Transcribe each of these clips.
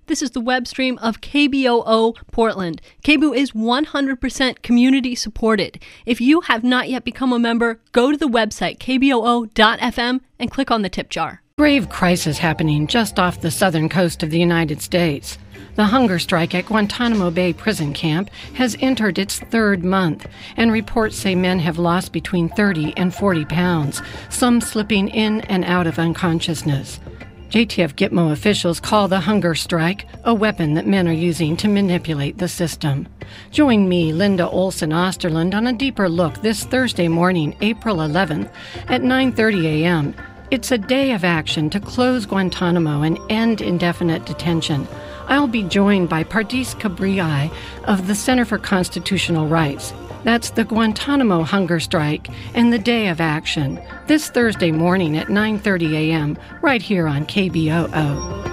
This is the web stream of KBOO Portland. KBOO is 100% community supported. If you have not yet become a member, go to the website kboo.fm and click on the tip jar. Grave crisis happening just off the southern coast of the United States. The hunger strike at Guantanamo Bay prison camp has entered its third month, and reports say men have lost between 30 and 40 pounds, some slipping in and out of unconsciousness. JTF Gitmo officials call the hunger strike a weapon that men are using to manipulate the system. Join me, Linda Olson Osterland, on a deeper look this Thursday morning, April 11th at 9:30 a.m. It's a day of action to close Guantanamo and end indefinite detention. I'll be joined by Pardis Kabriai of the Center for Constitutional Rights. That's the Guantanamo hunger strike and the day of action, this Thursday morning at 9:30 a.m., right here on KBOO.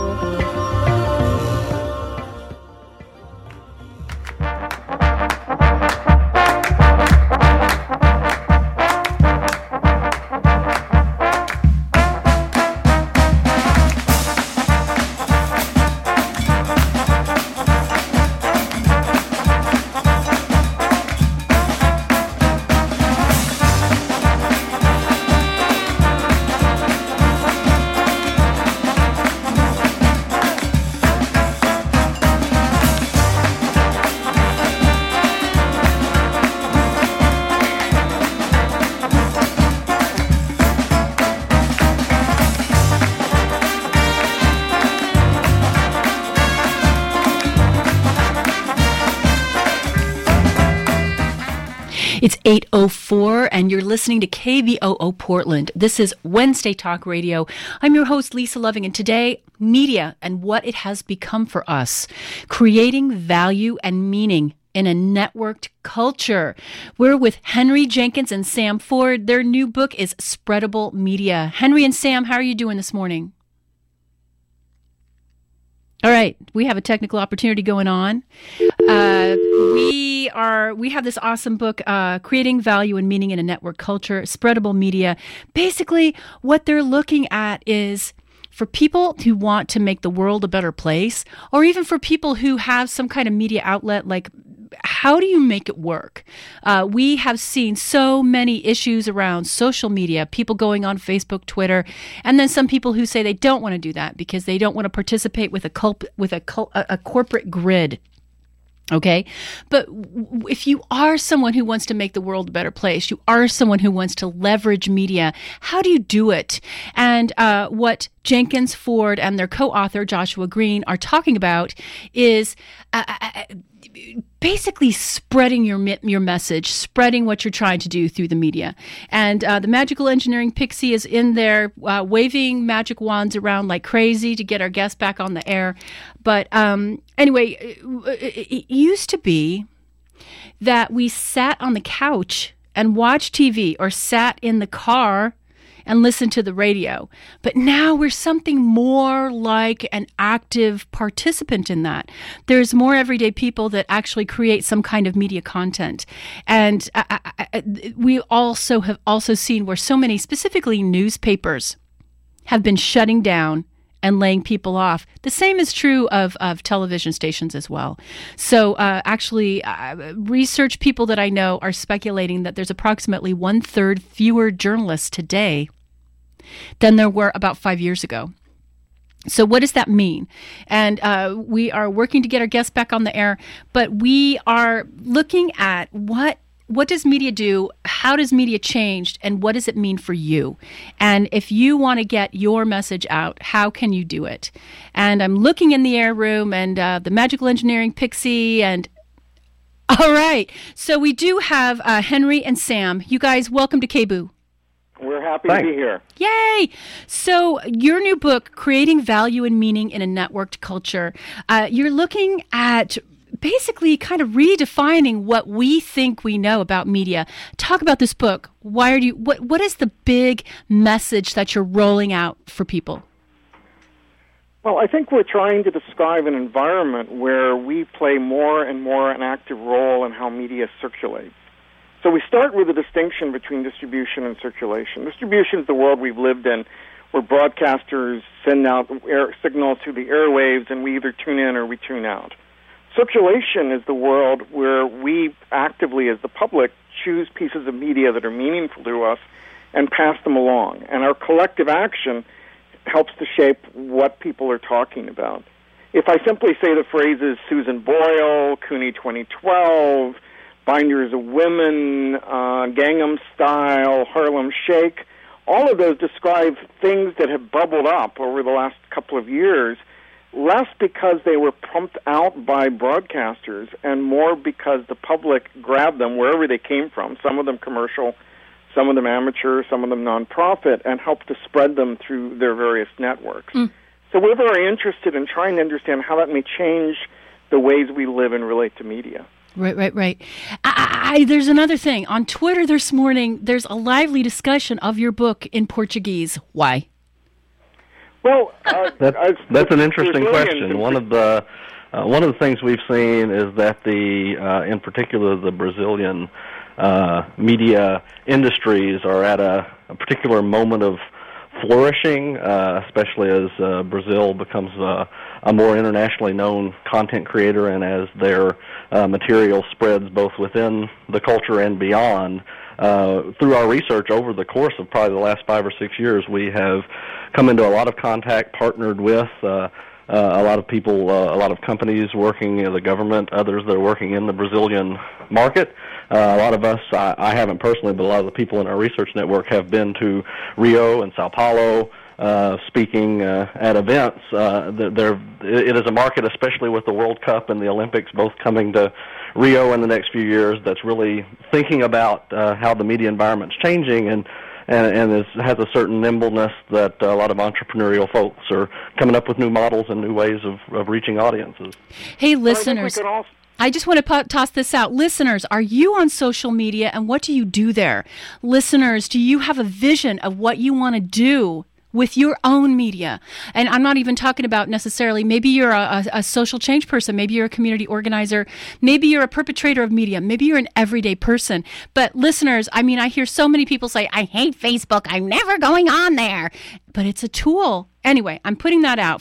It's 8:04, and you're listening to KBOO Portland. This is Wednesday Talk Radio. I'm your host, Lisa Loving, and today, media and what it has become for us. Creating value and meaning in a networked culture. We're with Henry Jenkins and Sam Ford. Their new book is Spreadable Media. Henry and Sam, how are you doing this morning? All right, we have a technical opportunity going on. We have this awesome book, Creating Value and Meaning in a Network Culture, Spreadable Media. Basically, what they're looking at is for people who want to make the world a better place, or even for people who have some kind of media outlet, like how do you make it work? We have seen so many issues around social media, people going on Facebook, Twitter, and then some people who say they don't want to do that because they don't want to participate with a corporate grid. Okay, but if you are someone who wants to make the world a better place, you are someone who wants to leverage media, how do you do it? And what Jenkins, Ford, and their co-author Joshua Green are talking about is basically spreading your message, spreading what you're trying to do through the media. And the Magical Engineering Pixie is in there waving magic wands around like crazy to get our guests back on the air. But anyway, it used to be that we sat on the couch and watched TV or sat in the car and listen to the radio. But now we're something more like an active participant in that. There's more everyday people that actually create some kind of media content. And we also have seen where so many, specifically newspapers, have been shutting down and laying people off. The same is true of television stations as well. So research people that I know are speculating that there's approximately 1/3 fewer journalists today than there were about 5 years ago. So what does that mean? And we are working to get our guests back on the air, but we are looking at what does media do? How does media change? And what does it mean for you? And if you want to get your message out, how can you do it? And I'm looking in the air room and the Magical Engineering Pixie and all right. So we do have Henry and Sam. You guys, welcome to KBOO. We're happy to be here. Yay! So your new book, Creating Value and Meaning in a Networked Culture, you're looking at basically kind of redefining what we think we know about media. Talk about this book. What is the big message that you're rolling out for people? Well, I think we're trying to describe an environment where we play more and more an active role in how media circulates. So we start with a distinction between distribution and circulation. Distribution is the world we've lived in, where broadcasters send out signals to the airwaves and we either tune in or we tune out. Circulation is the world where we actively, as the public, choose pieces of media that are meaningful to us and pass them along. And our collective action helps to shape what people are talking about. If I simply say the phrases Susan Boyle, Cooney 2012, Binders of Women, Gangnam Style, Harlem Shake, all of those describe things that have bubbled up over the last couple of years, less because they were pumped out by broadcasters and more because the public grabbed them wherever they came from, some of them commercial, some of them amateur, some of them nonprofit, and helped to spread them through their various networks. So we're very interested in trying to understand how that may change the ways we live and relate to media. Right. There's another thing. On Twitter this morning, there's a lively discussion of your book in Portuguese. Why? Well, that's an interesting question. One of the things we've seen is that in particular, the Brazilian media industries are at a particular moment of flourishing, especially as Brazil becomes a more internationally known content creator, and as their material spreads both within the culture and beyond. Through our research over the course of probably the last 5 or 6 years, we have come into a lot of contact, partnered with a lot of people, a lot of companies working in the government, others that are working in the Brazilian market. A lot of us, I haven't personally, but a lot of the people in our research network have been to Rio and Sao Paulo, speaking at events. It is a market, especially with the World Cup and the Olympics both coming to Rio in the next few years, that's really thinking about how the media environment's changing and has a certain nimbleness that a lot of entrepreneurial folks are coming up with new models and new ways of reaching audiences. Hey, listeners, I just want to toss this out. Listeners, are you on social media, and what do you do there? Listeners, do you have a vision of what you want to do with your own media? And I'm not even talking about necessarily, maybe you're a social change person, maybe you're a community organizer, maybe you're a perpetrator of media, maybe you're an everyday person. But listeners, I mean, I hear so many people say, I hate Facebook, I'm never going on there. But it's a tool. Anyway, I'm putting that out,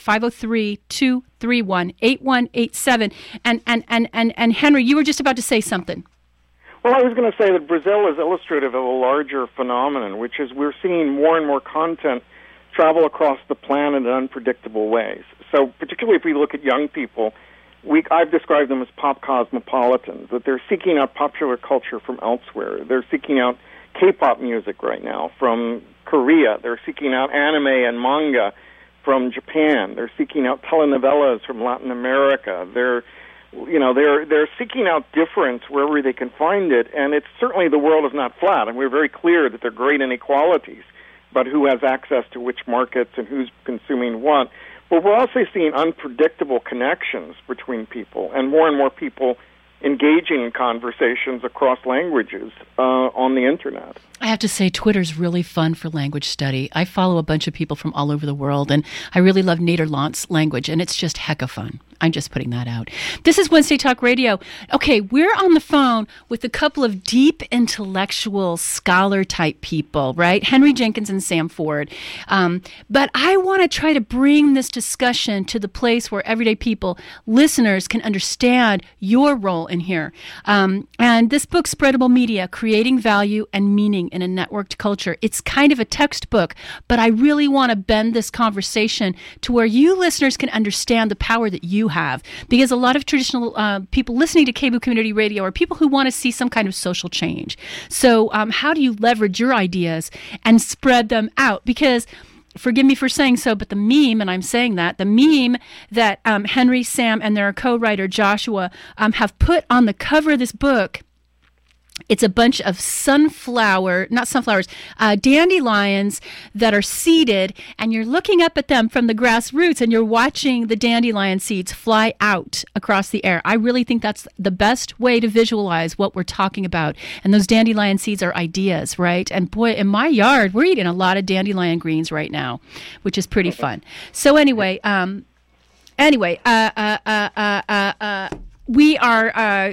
503-231-8187. And Henry, you were just about to say something. Well, I was going to say that Brazil is illustrative of a larger phenomenon, which is we're seeing more and more content travel across the planet in unpredictable ways. So particularly if we look at young people, I've described them as pop cosmopolitans, that they're seeking out popular culture from elsewhere. They're seeking out K-pop music right now from Korea. They're seeking out anime and manga from Japan. They're seeking out telenovelas from Latin America. They're seeking out difference wherever they can find it, and it's certainly the world is not flat, and we're very clear that there are great inequalities about who has access to which markets and who's consuming what. But we're also seeing unpredictable connections between people and more people engaging in conversations across languages on the Internet. I have to say, Twitter's really fun for language study. I follow a bunch of people from all over the world, and I really love Nederlands language, and it's just hecka fun. I'm just putting that out. This is Wednesday Talk Radio. Okay, we're on the phone with a couple of deep intellectual scholar-type people, right? Henry Jenkins and Sam Ford. But I want to try to bring this discussion to the place where everyday people, listeners, can understand your role in here. And this book, Spreadable Media, Creating Value and Meaning in a Networked Culture, it's kind of a textbook, but I really want to bend this conversation to where you listeners can understand the power that you have. Because a lot of traditional people listening to KBOO Community Radio are people who want to see some kind of social change. So how do you leverage your ideas and spread them out? Because forgive me for saying so, but the meme, and I'm saying that, the meme that Henry, Sam, and their co-writer Joshua have put on the cover of this book, it's a bunch of dandelions that are seeded, and you're looking up at them from the grassroots, and you're watching the dandelion seeds fly out across the air. I really think that's the best way to visualize what we're talking about. And those dandelion seeds are ideas, right? And boy, in my yard, we're eating a lot of dandelion greens right now, which is pretty fun. So anyway, we are,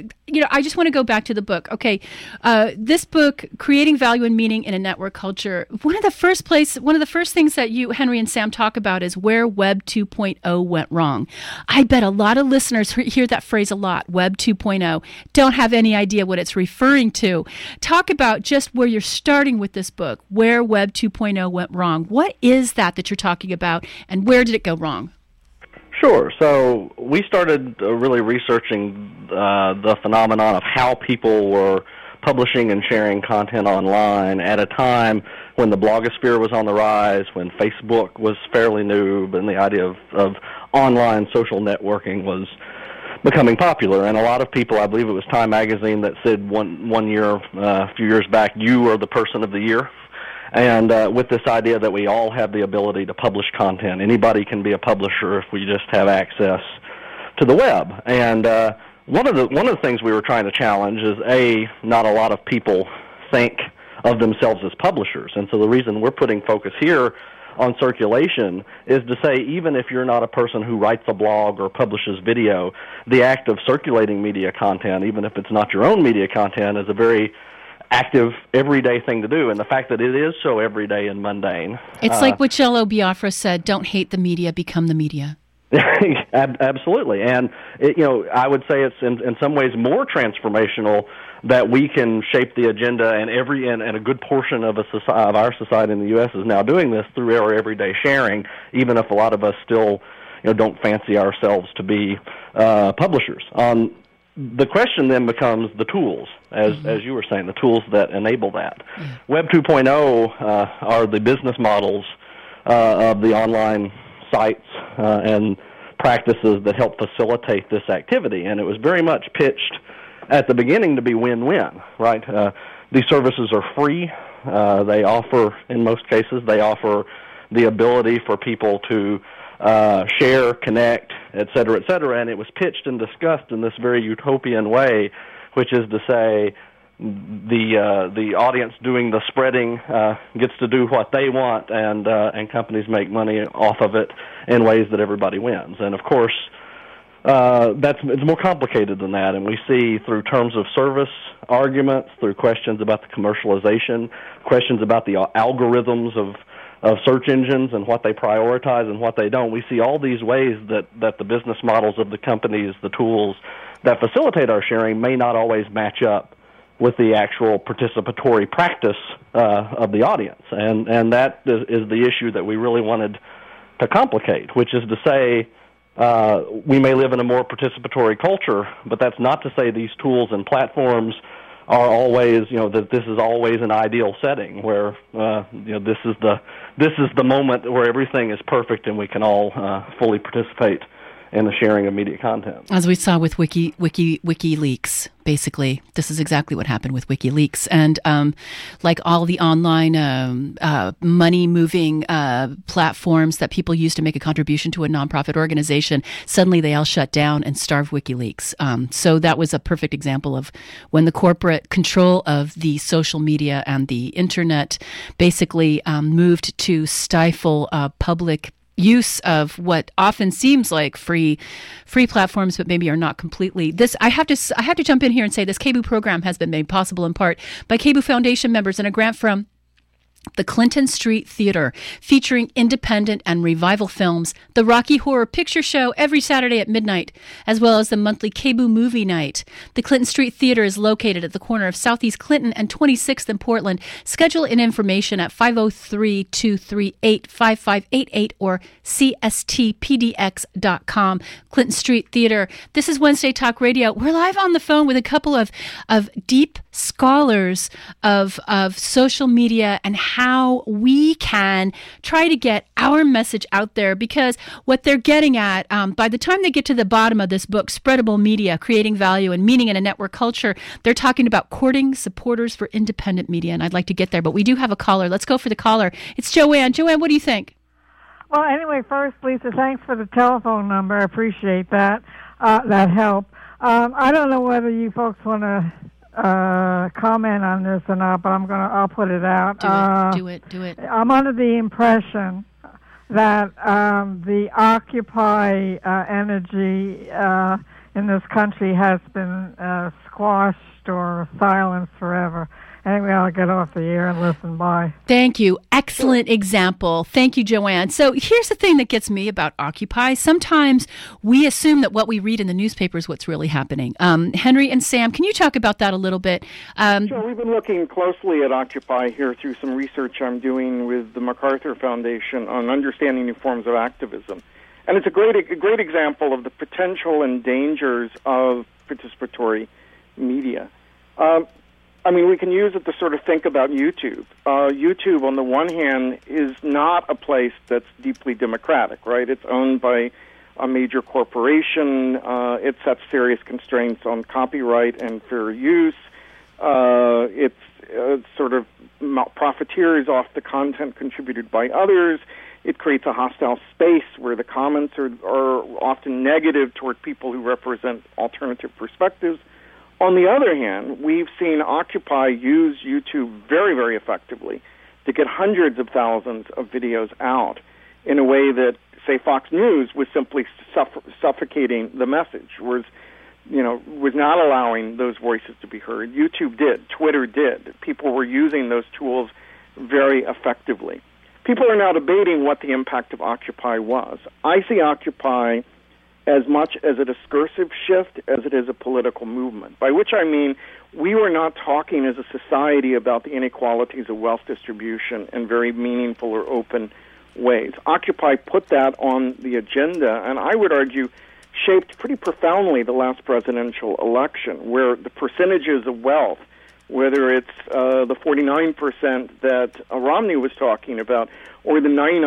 I just want to go back to the book. Okay, this book, Creating Value and Meaning in a Network Culture. One of the first things that you, Henry and Sam, talk about is where Web 2.0 went wrong. I bet a lot of listeners hear that phrase a lot, Web 2.0, don't have any idea what it's referring to. Talk about just where you're starting with this book, where Web 2.0 went wrong. What is that you're talking about, and where did it go wrong? Sure. So we started really researching the phenomenon of how people were publishing and sharing content online at a time when the blogosphere was on the rise, when Facebook was fairly new, and the idea of online social networking was becoming popular. And a lot of people, I believe it was Time Magazine that said one year, a few years back, you are the person of the year. And with this idea that we all have the ability to publish content. Anybody can be a publisher if we just have access to the web. And one of the things we were trying to challenge is, not a lot of people think of themselves as publishers. And so the reason we're putting focus here on circulation is to say, even if you're not a person who writes a blog or publishes video, the act of circulating media content, even if it's not your own media content, is a very active, everyday thing to do, and the fact that it is so everyday and mundane. It's like what Jello Biafra said, don't hate the media, become the media. Absolutely, and I would say it's in some ways more transformational that we can shape the agenda, and a good portion of our society in the U.S. is now doing this through our everyday sharing, even if a lot of us still don't fancy ourselves to be publishers. The question then becomes the tools, as you were saying, the tools that enable that. Yeah. Web 2.0 are the business models of the online sites and practices that help facilitate this activity. And it was very much pitched at the beginning to be win-win, right? These services are free. They offer, in most cases, the ability for people to share, connect, et cetera, and it was pitched and discussed in this very utopian way, which is to say the audience doing the spreading gets to do what they want, and companies make money off of it in ways that everybody wins. And of course, it's more complicated than that, and we see through terms of service arguments, through questions about the commercialization, questions about the algorithms of search engines and what they prioritize and what they don't. We see all these ways that the business models of the companies, the tools that facilitate our sharing, may not always match up with the actual participatory practice of the audience. And that is the issue that we really wanted to complicate, which is to say we may live in a more participatory culture, but that's not to say these tools and platforms are always, that this is always an ideal setting where, this is the moment where everything is perfect and we can all fully participate in the sharing of media content. As we saw with WikiLeaks, basically, this is exactly what happened with WikiLeaks. And like all the online money-moving platforms that people use to make a contribution to a nonprofit organization, suddenly they all shut down and starved WikiLeaks. So that was a perfect example of when the corporate control of the social media and the internet basically moved to stifle public use of what often seems like free platforms, but maybe are not completely. This I have to jump in here and say this KBOO program has been made possible in part by KBOO Foundation members and a grant from the Clinton Street Theater, featuring independent and revival films, the Rocky Horror Picture Show every Saturday at midnight, as well as the monthly KBOO Movie Night. The Clinton Street Theater is located at the corner of Southeast Clinton and 26th in Portland. Schedule and information at 503-238-5588 or cstpdx.com. Clinton Street Theater. This is Wednesday Talk Radio. We're live on the phone with a couple of deep scholars of social media and how we can try to get our message out there, because what they're getting at, by the time they get to the bottom of this book, Spreadable Media, Creating Value and Meaning in a Network Culture, they're talking about courting supporters for independent media, and I'd like to get there, but we do have a caller. Let's go for the caller. It's Joanne. Joanne, what do you think? Well, anyway, first, Lisa, thanks for the telephone number. I appreciate that. That help. I don't know whether you folks want to comment on this or not, but I'll put it out. Do it. I'm under the impression that the Occupy energy in this country has been squashed or silenced forever. Anyway, I'll get off the air and listen. Bye. Thank you. Excellent example. Thank you, Joanne. So here's the thing that gets me about Occupy. Sometimes we assume that what we read in the newspaper is what's really happening. Henry and Sam, can you talk about that a little bit? Sure. We've been looking closely at Occupy here through some research I'm doing with the MacArthur Foundation on understanding new forms of activism. And it's a great example of the potential and dangers of participatory media. We can use it to sort of think about YouTube. YouTube, on the one hand, is not a place that's deeply democratic, right? It's owned by a major corporation. It sets serious constraints on copyright and fair use. It sort of profiteers off the content contributed by others. It creates a hostile space where the comments are often negative toward people who represent alternative perspectives. On the other hand, we've seen Occupy use YouTube very, very effectively to get hundreds of thousands of videos out in a way that, say, Fox News was simply suffocating the message, was not allowing those voices to be heard. YouTube did. Twitter did. People were using those tools very effectively. People are now debating what the impact of Occupy was. I see Occupy as much as a discursive shift as it is a political movement, by which I mean we were not talking as a society about the inequalities of wealth distribution in very meaningful or open ways. Occupy put that on the agenda, and I would argue shaped pretty profoundly the last presidential election, where the percentages of wealth, whether it's the 49% that Romney was talking about or the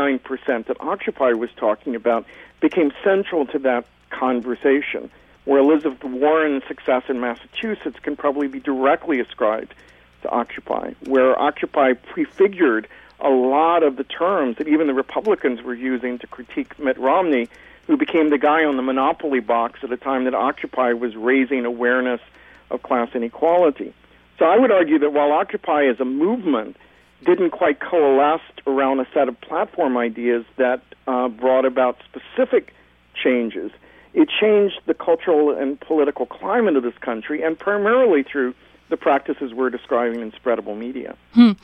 99% that Occupy was talking about, became central to that conversation, where Elizabeth Warren's success in Massachusetts can probably be directly ascribed to Occupy, where Occupy prefigured a lot of the terms that even the Republicans were using to critique Mitt Romney, who became the guy on the Monopoly box at a time that Occupy was raising awareness of class inequality. So I would argue that while Occupy as a movement didn't quite coalesce around a set of platform ideas that brought about specific changes, it changed the cultural and political climate of this country, and primarily through the practices we're describing in spreadable media.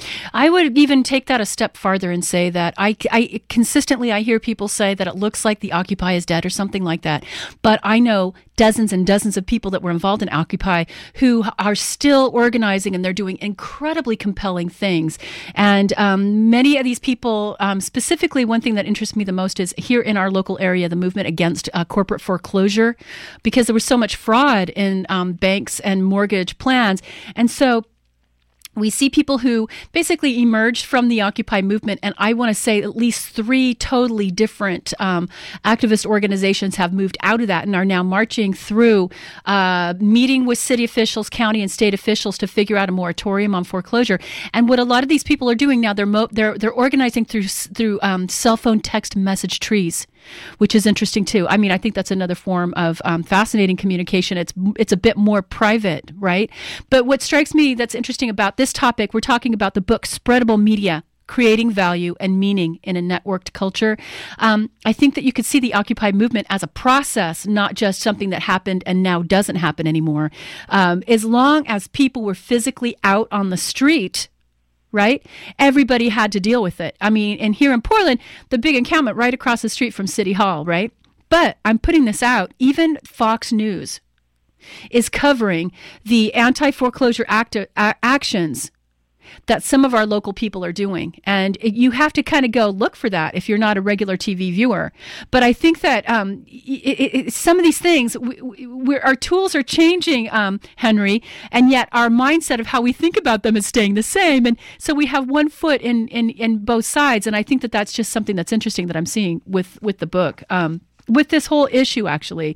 I would even take that a step farther and say that I consistently hear people say that it looks like the Occupy is dead or something like that. But I know dozens and dozens of people that were involved in Occupy who are still organizing, and they're doing incredibly compelling things. And many of these people, specifically one thing that interests me the most is here in our local area, the movement against corporate foreclosure, because there was so much fraud in banks and mortgage plans. And so we see people who basically emerged from the Occupy movement, and I want to say at least 3 totally different activist organizations have moved out of that and are now marching through, meeting with city officials, county and state officials to figure out a moratorium on foreclosure. And what a lot of these people are doing now, they're organizing through cell phone text message trees, which is interesting too. I mean, I think that's another form of fascinating communication. It's a bit more private, right? But what strikes me that's interesting about this topic, we're talking about the book Spreadable Media, Creating Value and Meaning in a Networked Culture. I think that you could see the Occupy movement as a process, not just something that happened and now doesn't happen anymore. As long as people were physically out on the street, right? Everybody had to deal with it. I mean, and here in Portland, the big encampment right across the street from City Hall, right? But I'm putting this out, even Fox News is covering the anti-foreclosure actions that some of our local people are doing. And you have to kind of go look for that if you're not a regular TV viewer. But I think that some of these things, our tools are changing, Henry, and yet our mindset of how we think about them is staying the same. And so we have one foot in both sides. And I think that that's just something that's interesting that I'm seeing with the book. With this whole issue, actually.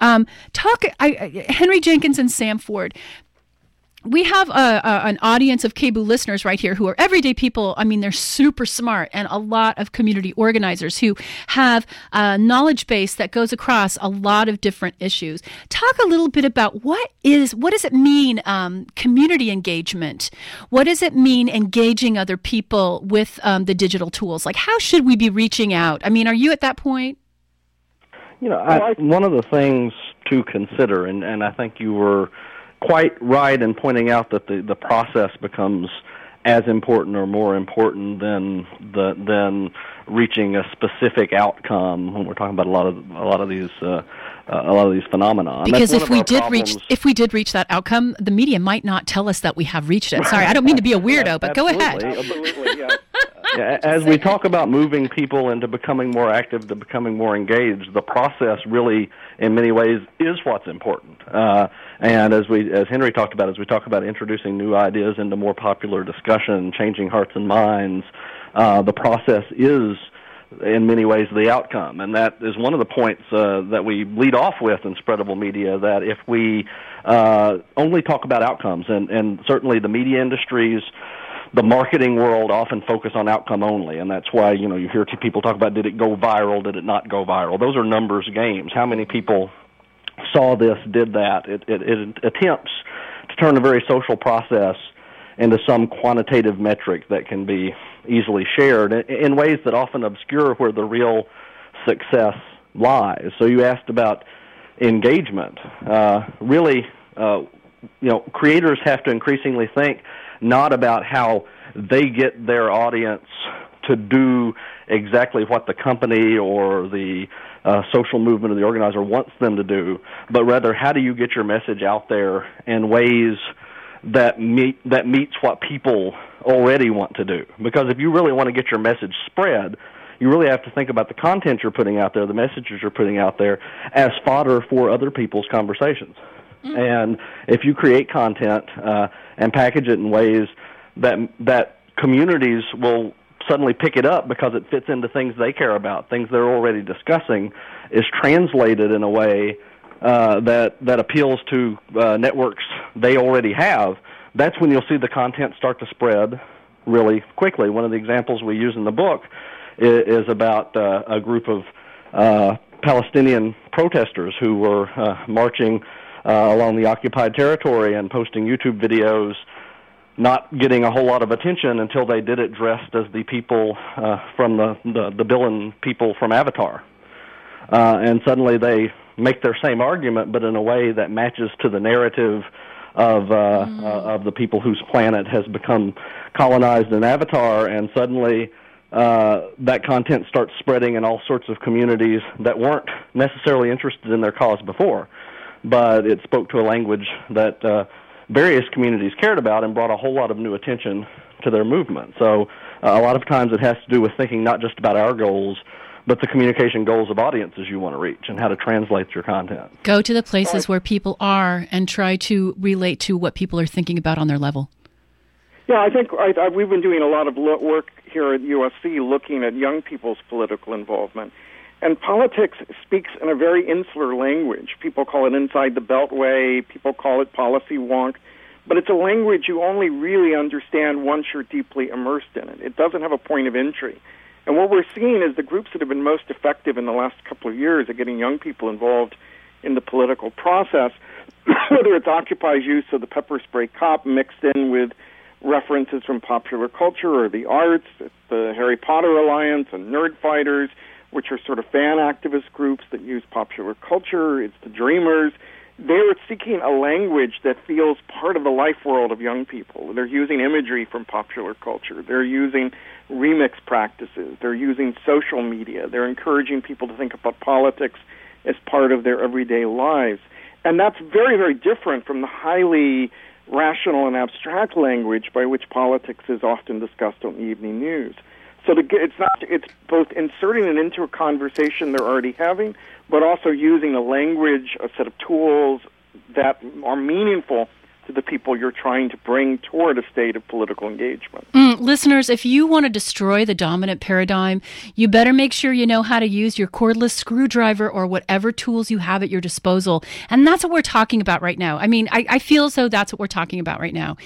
Henry Jenkins and Sam Ford, we have an audience of KBOO listeners right here who are everyday people. I mean, they're super smart, and a lot of community organizers who have a knowledge base that goes across a lot of different issues. Talk a little bit about what does it mean, community engagement? What does it mean engaging other people with the digital tools? Like, how should we be reaching out? I mean, are you at that point? One of the things, to to consider. And I think you were quite right in pointing out that the process becomes as important or more important than reaching a specific outcome when we're talking about a lot of these phenomena. Because if we did reach that outcome, the media might not tell us that we have reached it. Sorry, I don't mean to be a weirdo, but go ahead. Absolutely, yeah. As we talk about moving people into becoming more active, to becoming more engaged, the process really, in many ways, is what's important. And as Henry talked about, as we talk about introducing new ideas into more popular discussion, changing hearts and minds, the process is, in many ways, the outcome. And that is one of the points that we lead off with in Spreadable Media, that if we only talk about outcomes, and certainly the media industries, the marketing world often focus on outcome only, and that's why, you hear people talk about, did it go viral, did it not go viral? Those are numbers games. How many people saw this, did that? It attempts to turn a very social process into some quantitative metric that can be easily shared in ways that often obscure where the real success lies. So you asked about engagement. Really, creators have to increasingly think not about how they get their audience to do exactly what the company or the social movement or the organizer wants them to do, but rather how do you get your message out there in ways that meets what people already want to do. Because if you really want to get your message spread, you really have to think about the content you're putting out there, the messages you're putting out there, as fodder for other people's conversations. Mm-hmm. And if you create content and package it in ways that communities will suddenly pick it up because it fits into things they care about, things they're already discussing, is translated in a way that appeals to networks they already have, that's when you'll see the content start to spread really quickly. One of the examples we use in the book is about a group of Palestinian protesters who were marching along the occupied territory and posting YouTube videos, not getting a whole lot of attention until they did it dressed as the people from the villain people from Avatar. And suddenly they make their same argument, but in a way that matches to the narrative of the people whose planet has become colonized in Avatar, and suddenly that content starts spreading in all sorts of communities that weren't necessarily interested in their cause before, but it spoke to a language that various communities cared about and brought a whole lot of new attention to their movement. So a lot of times it has to do with thinking not just about our goals, but the communication goals of audiences you want to reach and how to translate your content. Go to the places where people are and try to relate to what people are thinking about on their level. Yeah, I think we've been doing a lot of work here at USC looking at young people's political involvement. And politics speaks in a very insular language. People call it inside the beltway, people call it policy wonk, but it's a language you only really understand once you're deeply immersed in it. It doesn't have a point of entry. And what we're seeing is the groups that have been most effective in the last couple of years at getting young people involved in the political process, whether it's Occupy's use of the pepper spray cop mixed in with references from popular culture or the arts, it's the Harry Potter Alliance and Nerd Fighters, which are sort of fan activist groups that use popular culture, it's the Dreamers. They're seeking a language that feels part of the life world of young people. They're using imagery from popular culture. They're using remix practices. They're using social media. They're encouraging people to think about politics as part of their everyday lives. And that's very, very different from the highly rational and abstract language by which politics is often discussed on the evening news. So it's both inserting it into a conversation they're already having, but also using a language, a set of tools that are meaningful to the people you're trying to bring toward a state of political engagement. Listeners, if you want to destroy the dominant paradigm, you better make sure you know how to use your cordless screwdriver or whatever tools you have at your disposal. And that's what we're talking about right now. I mean, I feel as though that's what we're talking about right now.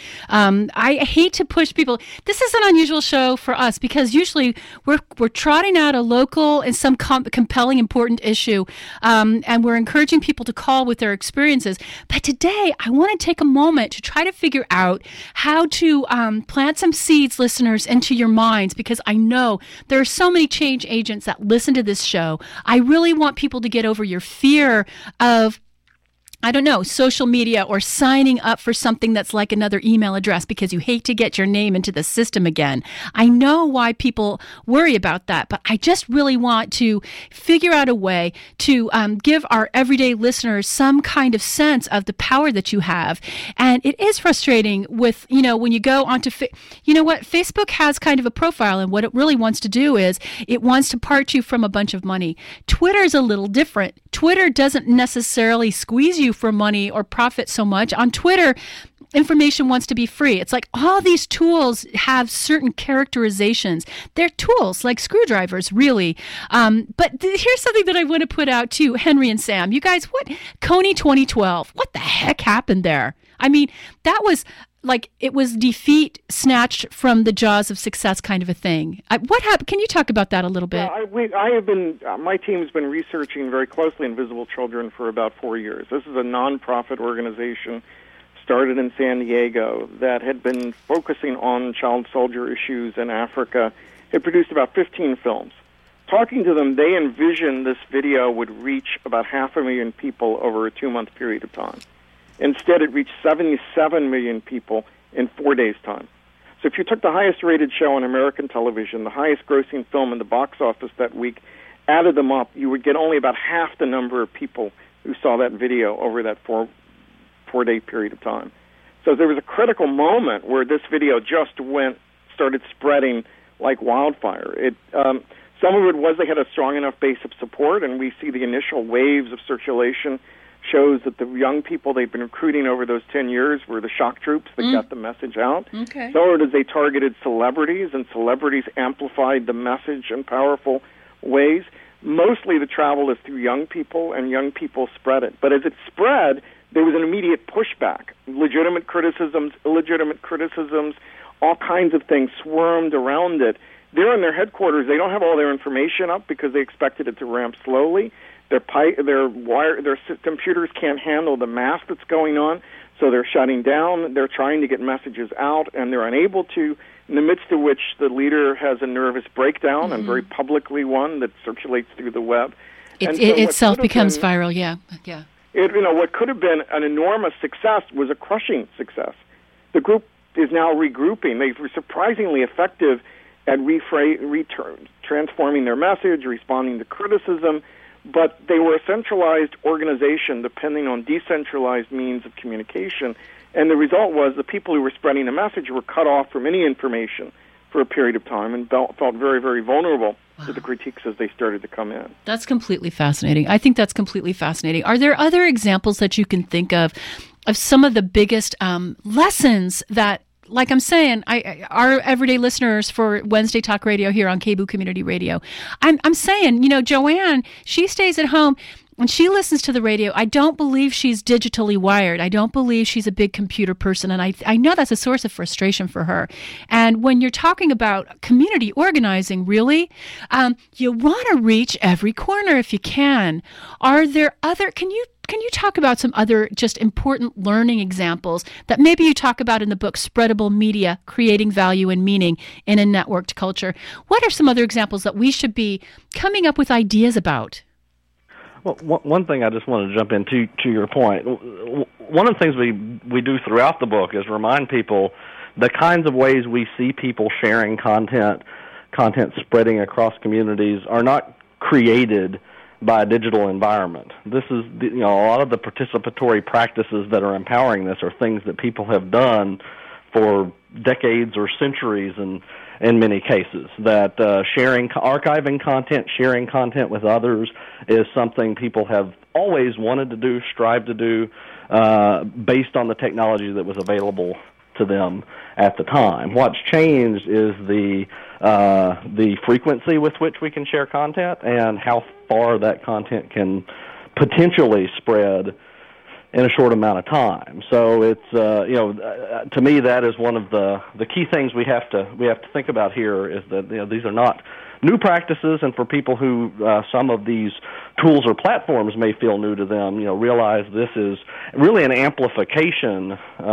I hate to push people. This is an unusual show for us because usually we're trotting out a local and some compelling, important issue, and we're encouraging people to call with their experiences. But today, I want to take a moment to try to figure out how to plant some seeds, listeners, into your minds, because I know there are so many change agents that listen to this show. I really want people to get over your fear of I don't know, social media or signing up for something that's like another email address because you hate to get your name into the system again. I know why people worry about that, but I just really want to figure out a way to give our everyday listeners some kind of sense of the power that you have. And it is frustrating with, when you go onto, Facebook has kind of a profile, and what it really wants to do is it wants to part you from a bunch of money. Twitter is a little different. Twitter doesn't necessarily squeeze you for money or profit so much. On Twitter, information wants to be free. It's like all these tools have certain characterizations. They're tools like screwdrivers, really. But here's something that I want to put out too, Henry and Sam. You guys, Kony 2012, what the heck happened there? I mean, that was like it was defeat snatched from the jaws of success kind of a thing. What happened? Can you talk about that a little bit? My team's been researching very closely Invisible Children for about 4 years. This is a nonprofit organization started in San Diego that had been focusing on child soldier issues in Africa. It produced about 15 films. Talking to them, they envisioned this video would reach about 500,000 people over a 2-month period of time. Instead, it reached 77 million people in 4 days' time. So if you took the highest-rated show on American television, the highest-grossing film in the box office that week, added them up, you would get only about half the number of people who saw that video over that four-day period of time. So there was a critical moment where this video just started spreading like wildfire. Some of it was they had a strong enough base of support, and we see the initial waves of circulation shows that the young people they've been recruiting over those 10 years were the shock troops that got the message out. Okay. So did they targeted celebrities, and celebrities amplified the message in powerful ways. Mostly the travel is through young people, and young people spread it. But as it spread, there was an immediate pushback. Legitimate criticisms, illegitimate criticisms, all kinds of things swarmed around it. They're in their headquarters. They don't have all their information up because they expected it to ramp slowly. Their computers can't handle the mass that's going on, so they're shutting down. They're trying to get messages out, and they're unable to, in the midst of which the leader has a nervous breakdown, and very publicly one that circulates through the web. It itself becomes viral, yeah. What could have been an enormous success was a crushing success. The group is now regrouping. They were surprisingly effective at transforming their message, responding to criticism, but they were a centralized organization depending on decentralized means of communication, and the result was the people who were spreading the message were cut off from any information for a period of time and felt very, very vulnerable to the critiques as they started to come in. That's completely fascinating. I think that's completely fascinating. Are there other examples that you can think of some of the biggest lessons that, like I'm saying, our everyday listeners for Wednesday Talk Radio here on KBOO Community Radio, I'm saying, Joanne, she stays at home and she listens to the radio. I don't believe she's digitally wired. I don't believe she's a big computer person, and I know that's a source of frustration for her. And when you're talking about community organizing, really, you want to reach every corner if you can. Are there other? Can you talk about some other just important learning examples that maybe you talk about in the book, Spreadable Media, Creating Value and Meaning in a Networked Culture? What are some other examples that we should be coming up with ideas about? Well, one thing I just want to jump into to your point. One of the things we do throughout the book is remind people the kinds of ways we see people sharing content spreading across communities are not created by a digital environment. This is, a lot of the participatory practices that are empowering this are things that people have done for decades or centuries, and in many cases, that archiving content, sharing content with others is something people have always wanted to do, strive to do, based on the technology that was available to them at the time. What's changed is the frequency with which we can share content and how far that content can potentially spread in a short amount of time. So it's to me that is one of the key things we have to think about here, is that these are not new practices, and for people who some of these tools or platforms may feel new to them, realize this is really an amplification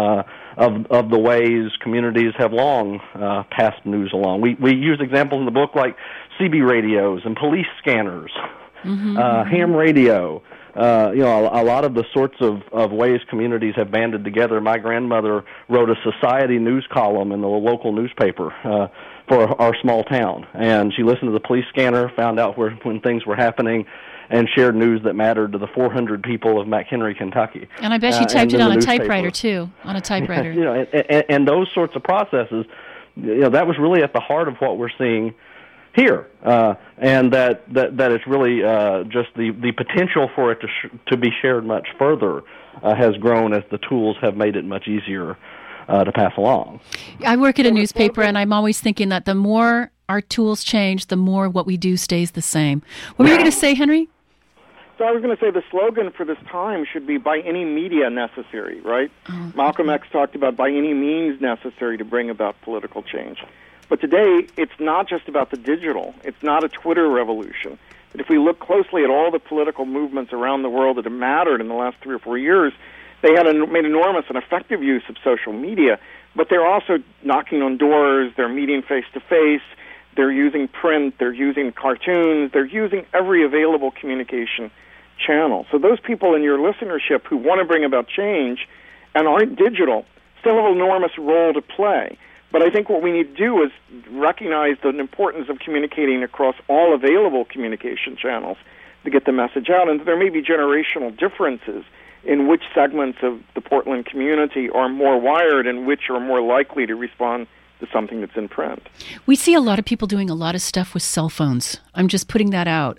of the ways communities have long passed news along. We use examples in the book like CB radios and police scanners, ham radio, a lot of the sorts of ways communities have banded together. My grandmother wrote a society news column in the local newspaper for our small town, and she listened to the police scanner, found out when things were happening, and shared news that mattered to the 400 people of McHenry, Kentucky. And I bet she typed it on a typewriter, too, on a typewriter. And those sorts of processes, that was really at the heart of what we're seeing here, and that it's really just the potential for it to be shared much further has grown as the tools have made it much easier to pass along. I work at a newspaper, and I'm always thinking that the more our tools change, the more what we do stays the same. What were you going to say, Henry? So I was going to say the slogan for this time should be by any media necessary, right? Oh. Malcolm X talked about by any means necessary to bring about political change. But today, it's not just about the digital. It's not a Twitter revolution. But if we look closely at all the political movements around the world that have mattered in the last 3 or 4 years, they made enormous and effective use of social media, but they're also knocking on doors, they're meeting face-to-face, they're using print, they're using cartoons, they're using every available communication channel. So those people in your listenership who want to bring about change and aren't digital still have an enormous role to play. But I think what we need to do is recognize the importance of communicating across all available communication channels to get the message out. And there may be generational differences in which segments of the Portland community are more wired and which are more likely to respond to something that's in print. We see a lot of people doing a lot of stuff with cell phones. I'm just putting that out.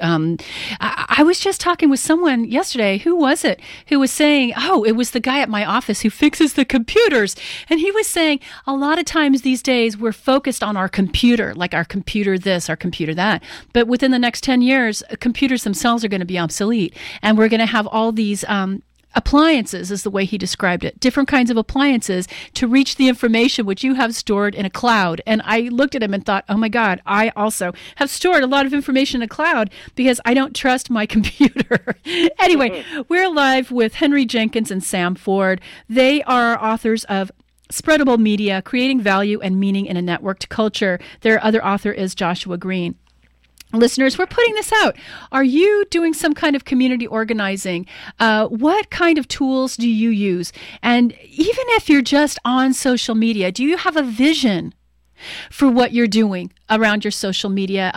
I was just talking with someone yesterday. Who was it? Who was saying, it was the guy at my office who fixes the computers. And he was saying a lot of times these days we're focused on our computer, like our computer this, our computer that. But within the next 10 years, computers themselves are going to be obsolete. And we're going to have all these appliances is the way he described it, different kinds of appliances to reach the information which you have stored in a cloud. And I looked at him and thought, oh my God, I also have stored a lot of information in a cloud because I don't trust my computer. Anyway, we're live with Henry Jenkins and Sam Ford. They are authors of Spreadable Media, Creating Value and Meaning in a Networked Culture. Their other author is Joshua Green. Listeners, we're putting this out. Are you doing some kind of community organizing? What kind of tools do you use? And even if you're just on social media, do you have a vision for what you're doing around your social media?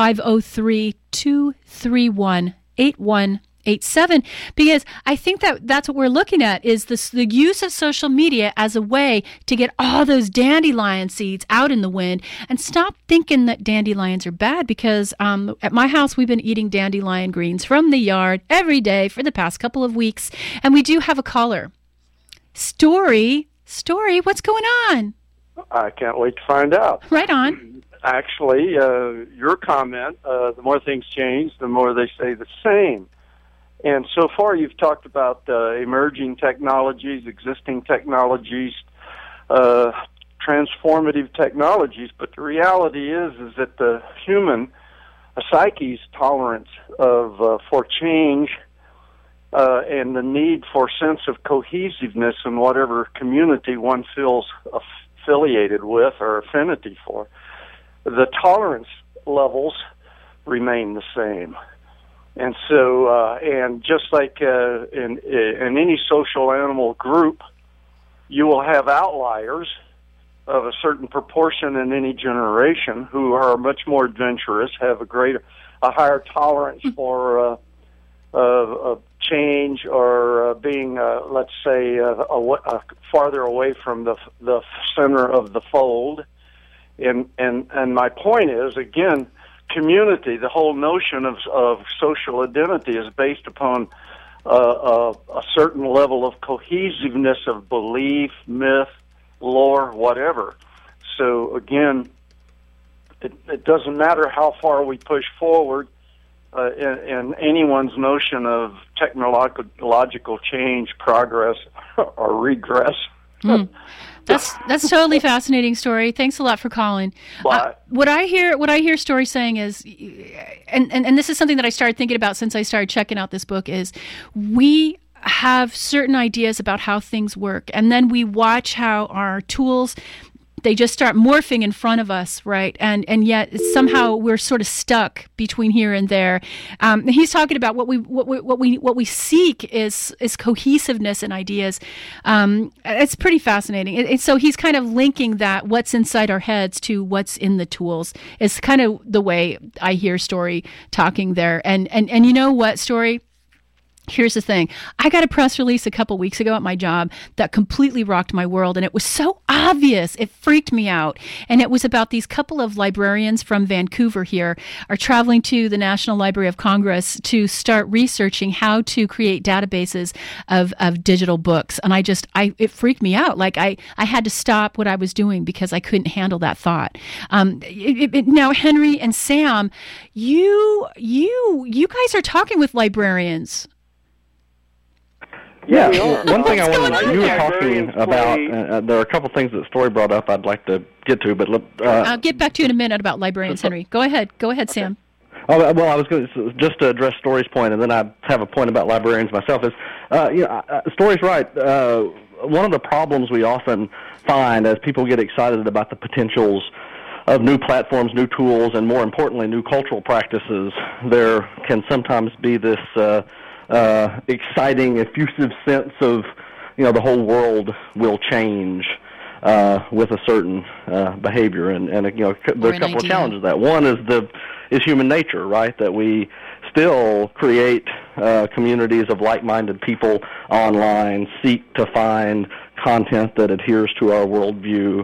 503-231-8187. Because I think that's what we're looking at is the use of social media as a way to get all those dandelion seeds out in the wind and stop thinking that dandelions are bad, because at my house we've been eating dandelion greens from the yard every day for the past couple of weeks, and we do have a caller. Story, what's going on? I can't wait to find out. Right on. Actually, your comment, the more things change, the more they stay the same. And so far you've talked about emerging technologies, existing technologies, transformative technologies, but the reality is that the human psyche's tolerance for change and the need for sense of cohesiveness in whatever community one feels affiliated with or affinity for, the tolerance levels remain the same. And so, and just like in any social animal group, you will have outliers of a certain proportion in any generation who are much more adventurous, have a higher tolerance for change or being, let's say, farther away from the center of the fold. And my point is, again, community, the whole notion of social identity is based upon a certain level of cohesiveness of belief, myth, lore, whatever. So again, it doesn't matter how far we push forward in anyone's notion of technological change, progress, or regress. That's totally fascinating story. Thanks a lot for calling. What I hear Story saying is, and this is something that I started thinking about since I started checking out this book, is we have certain ideas about how things work, and then we watch how our tools they just start morphing in front of us, right? And yet somehow we're sort of stuck between here and there. He's talking about what we seek is cohesiveness in ideas. It's pretty fascinating. And so he's kind of linking that what's inside our heads to what's in the tools. It's kind of the way I hear Story talking there. And you know what, Story? Here's the thing. I got a press release a couple weeks ago at my job that completely rocked my world, and it was so obvious. It freaked me out. And it was about these couple of librarians from Vancouver here are traveling to the National Library of Congress to start researching how to create databases of digital books. And it freaked me out. Like I had to stop what I was doing because I couldn't handle that thought. Now, Henry and Sam, you guys are talking with librarians. Yeah, one thing I wanted you were talking about, there are a couple things that Story brought up I'd like to get to, but I'll get back to you in a minute about librarians, Henry. Go ahead, Sam. Oh, well, I was going to, just to address Story's point, and then I have a point about librarians myself, is, Story's right. One of the problems we often find as people get excited about the potentials of new platforms, new tools, and more importantly, new cultural practices, there can sometimes be this exciting, effusive sense of, the whole world will change with a certain behavior, and there are a couple of challenges to that. One is human nature, right? That we still create communities of like-minded people online, seek to find content that adheres to our worldview,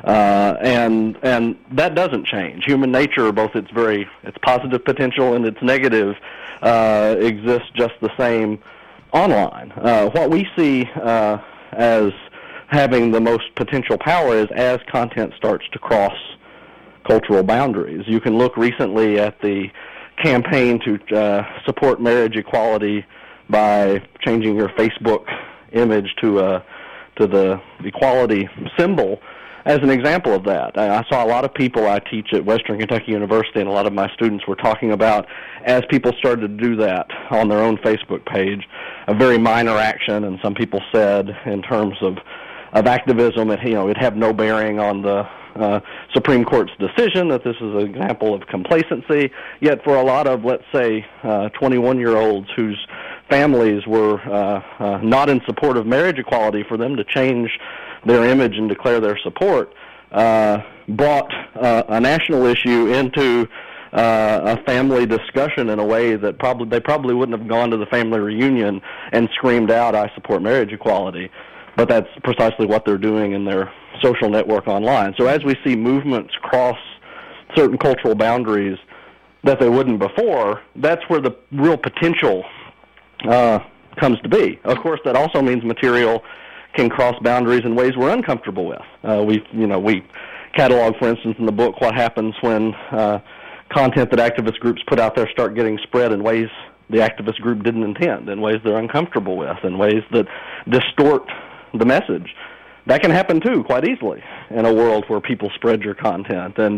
and that doesn't change. Human nature, both its positive potential and its negative, exists just the same online. What we see as having the most potential power is as content starts to cross cultural boundaries. You can look recently at the campaign to support marriage equality by changing your Facebook image to the equality symbol as an example of that. I saw a lot of people I teach at Western Kentucky University, and a lot of my students were talking about, as people started to do that on their own Facebook page, a very minor action, and some people said in terms of activism, it'd have no bearing on the Supreme Court's decision, that this is an example of complacency. Yet for a lot of, let's say, 21-year-olds whose families were not in support of marriage equality, for them to change their image and declare their support brought a national issue into a family discussion in a way that they probably wouldn't have gone to the family reunion and screamed out, "I support marriage equality." But that's precisely what they're doing in their social network online. So as we see movements cross certain cultural boundaries that they wouldn't before, that's where the real potential comes to be. Of course, that also means material can cross boundaries in ways we're uncomfortable with. We catalog, for instance, in the book what happens when content that activist groups put out there start getting spread in ways the activist group didn't intend, in ways they're uncomfortable with, in ways that distort the message. That can happen too, quite easily, in a world where people spread your content, and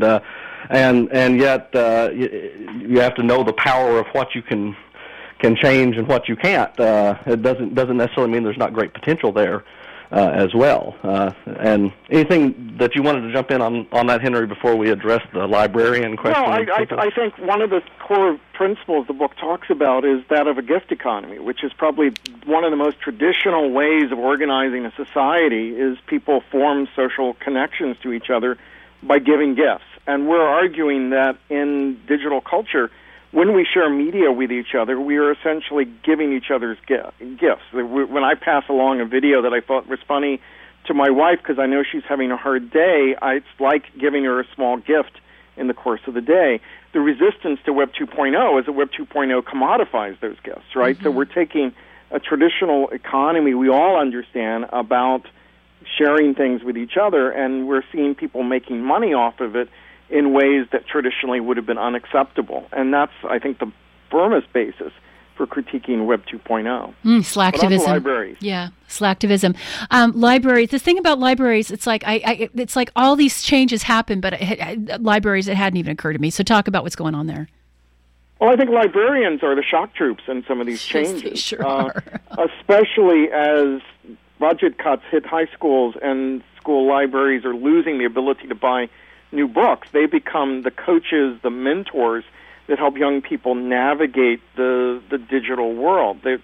yet you have to know the power of what you can change and what you can't. It doesn't necessarily mean there's not great potential there as well. And anything that you wanted to jump in on that, Henry, before we address the librarian question? No, I think one of the core principles the book talks about is that of a gift economy, which is probably one of the most traditional ways of organizing a society. Is people form social connections to each other by giving gifts. And we're arguing that in digital culture, when we share media with each other, we are essentially giving each other's gifts. When I pass along a video that I thought was funny to my wife because I know she's having a hard day, it's like giving her a small gift in the course of the day. The resistance to Web 2.0 is that Web 2.0 commodifies those gifts, right? Mm-hmm. So we're taking a traditional economy we all understand about sharing things with each other, and we're seeing people making money off of it in ways that traditionally would have been unacceptable. And that's, I think, the firmest basis for critiquing Web 2.0. Slacktivism. Libraries. Yeah, slacktivism. Libraries. The thing about libraries, it's like it's like all these changes happen, but libraries, it hadn't even occurred to me. So talk about what's going on there. Well, I think librarians are the shock troops in some of these changes. Yes, they sure are. Especially as budget cuts hit high schools and school libraries are losing the ability to buy new books, they become the coaches, the mentors that help young people navigate the digital world. The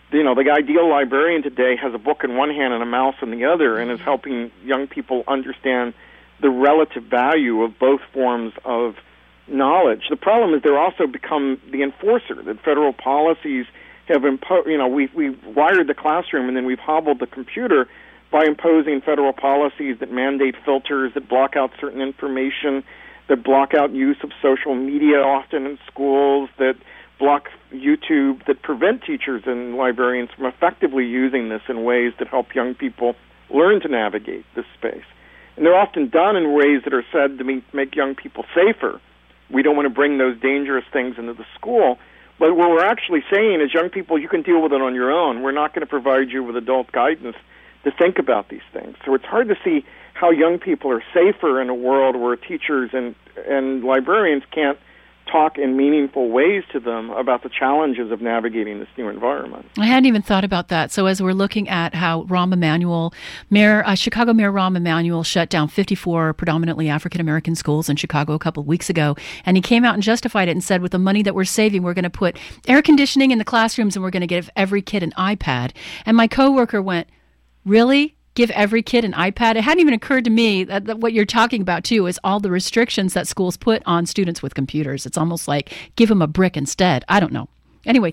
ideal librarian today has a book in one hand and a mouse in the other, and is helping young people understand the relative value of both forms of knowledge. The problem is they're also become the enforcer, that federal policies have imposed. We've wired the classroom and then we've hobbled the computer by imposing federal policies that mandate filters, that block out certain information, that block out use of social media often in schools, that block YouTube, that prevent teachers and librarians from effectively using this in ways that help young people learn to navigate this space. And they're often done in ways that are said to make young people safer. We don't want to bring those dangerous things into the school. But what we're actually saying is, young people, you can deal with it on your own. We're not going to provide you with adult guidance to think about these things. So it's hard to see how young people are safer in a world where teachers and librarians can't talk in meaningful ways to them about the challenges of navigating this new environment. I hadn't even thought about that. So as we're looking at how Rahm Emanuel, Chicago Mayor Rahm Emanuel shut down 54 predominantly African-American schools in Chicago a couple of weeks ago, and he came out and justified it and said, with the money that we're saving, we're going to put air conditioning in the classrooms and we're going to give every kid an iPad. And my coworker went, really? Give every kid an iPad? It hadn't even occurred to me that what you're talking about, too, is all the restrictions that schools put on students with computers. It's almost like give them a brick instead. I don't know. Anyway,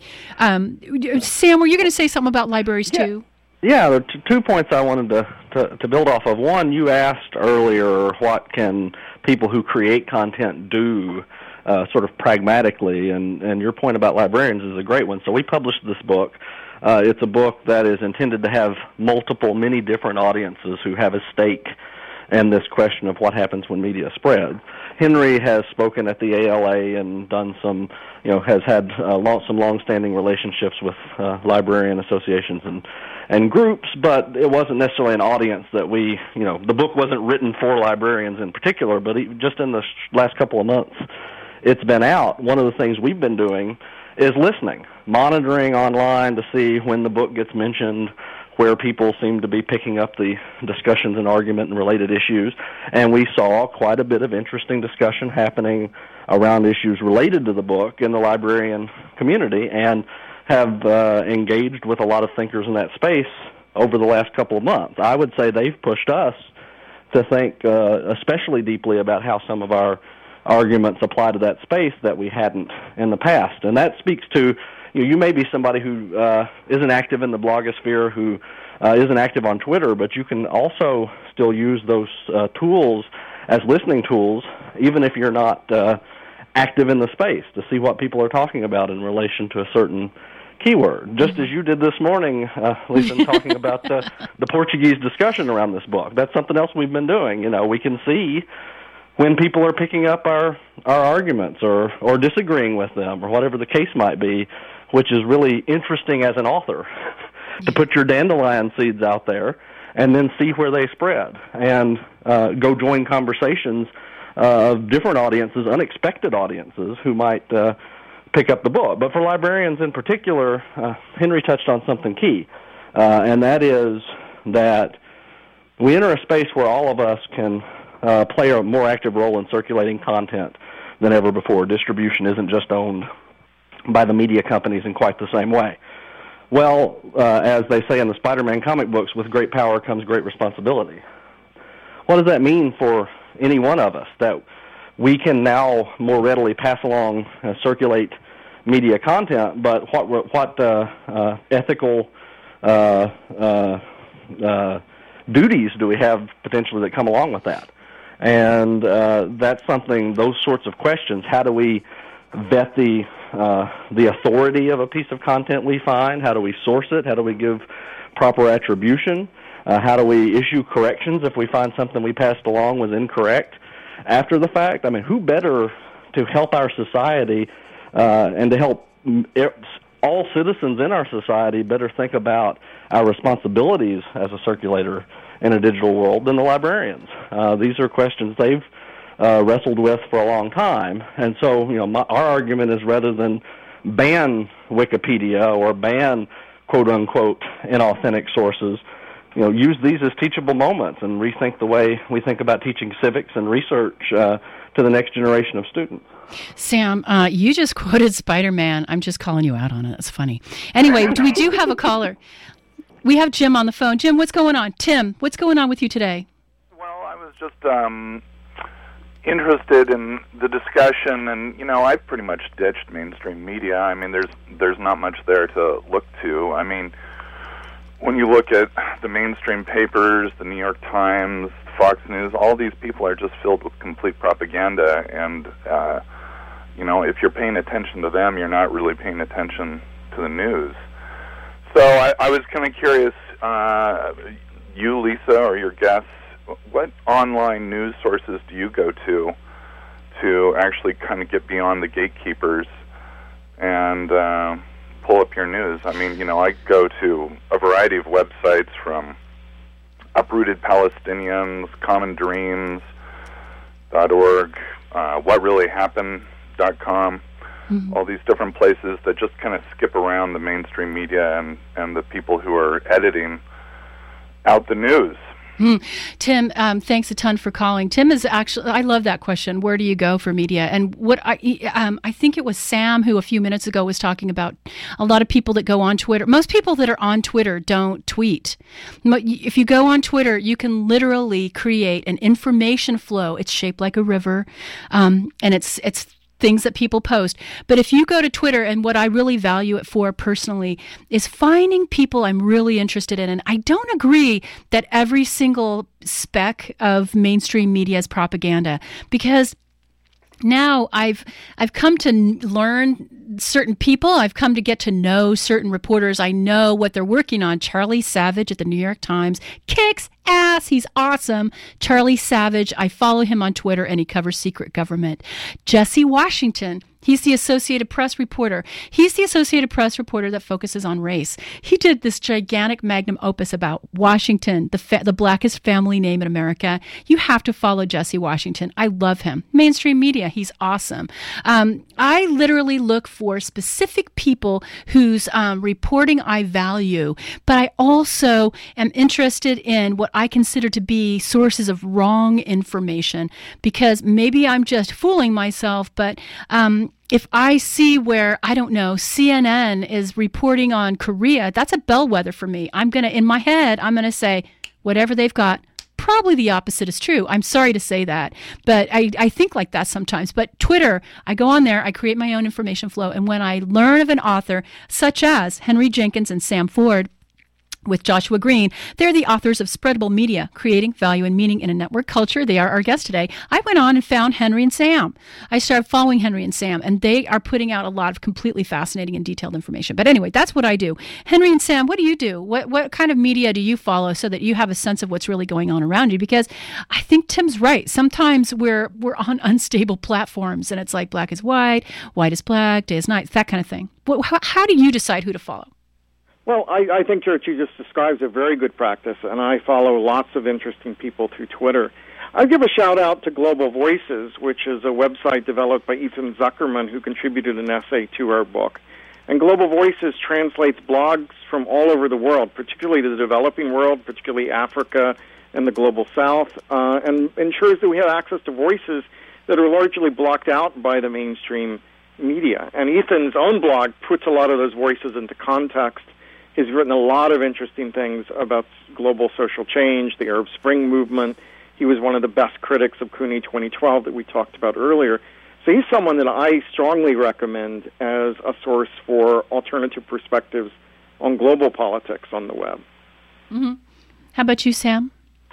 Sam, were you going to say something about libraries, too? Yeah, there are 2 points I wanted to build off of. One, you asked earlier, what can people who create content do sort of pragmatically, and your point about librarians is a great one. So we published this book. It's a book that is intended to have many different audiences who have a stake in this question of what happens when media spreads. Henry has spoken at the ALA and done some, has had some long-standing relationships with librarian associations and groups, but it wasn't necessarily an audience that the book wasn't written for librarians in particular, but just in the last couple of months it's been out. One of the things we've been doing is listening, monitoring online to see when the book gets mentioned, where people seem to be picking up the discussions and argument and related issues. And we saw quite a bit of interesting discussion happening around issues related to the book in the librarian community, and have engaged with a lot of thinkers in that space over the last couple of months. I would say they've pushed us to think especially deeply about how some of our arguments apply to that space that we hadn't in the past. And that speaks to, you may be somebody who isn't active in the blogosphere, who isn't active on Twitter, but you can also still use those tools as listening tools, even if you're not active in the space, to see what people are talking about in relation to a certain keyword. Just as you did this morning, Lisa, talking about the Portuguese discussion around this book. That's something else we've been doing. We can see when people are picking up our arguments or disagreeing with them or whatever the case might be, which is really interesting as an author, to put your dandelion seeds out there and then see where they spread and go join conversations of different audiences, unexpected audiences who might pick up the book. But for librarians in particular, Henry touched on something key, and that is that we enter a space where all of us can play a more active role in circulating content than ever before. Distribution isn't just owned by the media companies in quite the same way. Well, as they say in the Spider-Man comic books, with great power comes great responsibility. What does that mean for any one of us, that we can now more readily pass along, circulate media content, but what ethical duties do we have potentially that come along with that? And that's something, those sorts of questions. How do we vet the authority of a piece of content we find? How do we source it? How do we give proper attribution? How do we issue corrections if we find something we passed along was incorrect after the fact? I mean, who better to help our society and to help all citizens in our society better think about our responsibilities as a circulator in a digital world than the librarians? These are questions they've wrestled with for a long time. And so, our argument is, rather than ban Wikipedia or ban quote-unquote inauthentic sources, use these as teachable moments and rethink the way we think about teaching civics and research to the next generation of students. Sam, you just quoted Spider-Man. I'm just calling you out on it. That's funny. Anyway, we do have a caller. We have Jim on the phone. Jim, what's going on? Tim, what's going on with you today? Well, I was just interested in the discussion, and I've pretty much ditched mainstream media. I mean, there's not much there to look to. I mean, when you look at the mainstream papers, the New York Times, Fox News, all these people are just filled with complete propaganda, and if you're paying attention to them, you're not really paying attention to the news. So I was kind of curious, you, Lisa, or your guests, what online news sources do you go to actually kind of get beyond the gatekeepers and pull up your news? I mean, I go to a variety of websites from Uprooted Palestinians, CommonDreams.org, WhatReallyHappened.com, all these different places that just kind of skip around the mainstream media and the people who are editing out the news. Tim, thanks a ton for calling. Tim is actually, I love that question. Where do you go for media? And what I think it was Sam who a few minutes ago was talking about a lot of people that go on Twitter. Most people that are on Twitter don't tweet. If you go on Twitter, you can literally create an information flow. It's shaped like a river, and it's things that people post. But if you go to Twitter, and what I really value it for personally is finding people I'm really interested in. And I don't agree that every single speck of mainstream media is propaganda, because now I've come to learn certain people. I've come to get to know certain reporters. I know what they're working on. Charlie Savage at the New York Times kicks ass. He's awesome. Charlie Savage, I follow him on Twitter, and he covers secret government. Jesse Washington, he's the Associated Press reporter. He's the Associated Press reporter that focuses on race. He did this gigantic magnum opus about Washington, the blackest family name in America. You have to follow Jesse Washington. I love him. Mainstream media, he's awesome. I literally look for specific people whose reporting I value, but I also am interested in what I consider to be sources of wrong information, because maybe I'm just fooling myself, but if I see where, I don't know, CNN is reporting on Korea, that's a bellwether for me. In my head, I'm going to say, whatever they've got, probably the opposite is true. I'm sorry to say that, but I think like that sometimes. But Twitter, I go on there, I create my own information flow, and when I learn of an author, such as Henry Jenkins and Sam Ford, with Joshua Green. They're the authors of Spreadable Media, Creating Value and Meaning in a Network Culture. They are our guest today. I went on and found Henry and Sam. I started following Henry and Sam, and they are putting out a lot of completely fascinating and detailed information. But anyway, that's what I do. Henry and Sam, what do you do? What kind of media do you follow so that you have a sense of what's really going on around you? Because I think Tim's right. Sometimes we're on unstable platforms, and it's like black is white is black, day is night, that kind of thing. How do you decide who to follow? Well, I think what you just described is a very good practice, and I follow lots of interesting people through Twitter. I'll give a shout-out to Global Voices, which is a website developed by Ethan Zuckerman, who contributed an essay to our book. And Global Voices translates blogs from all over the world, particularly the developing world, particularly Africa and the Global South, and ensures that we have access to voices that are largely blocked out by the mainstream media. And Ethan's own blog puts a lot of those voices into context. He's written a lot of interesting things about global social change, the Arab Spring movement. He was one of the best critics of CUNY 2012 that we talked about earlier. So he's someone that I strongly recommend as a source for alternative perspectives on global politics on the web. Mm-hmm. How about you, Sam?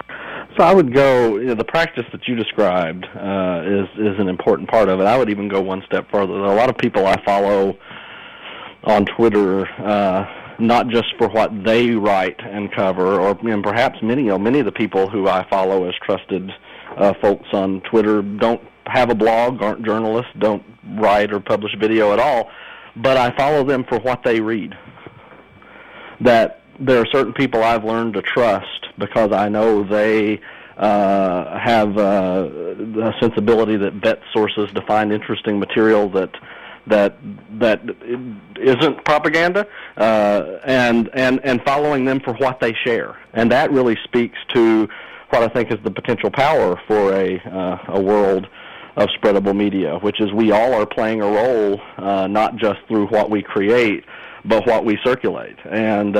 So I would go, the practice that you described is an important part of it. I would even go one step further. There are a lot of people I follow on Twitter, not just for what they write and cover, or perhaps many of the people who I follow as trusted folks on Twitter don't have a blog, aren't journalists, don't write or publish video at all, but I follow them for what they read. That there are certain people I've learned to trust because I know they have a sensibility that vets sources to find interesting material that that isn't propaganda, and following them for what they share. And that really speaks to what I think is the potential power for a world of spreadable media, which is we all are playing a role, not just through what we create, but what we circulate. And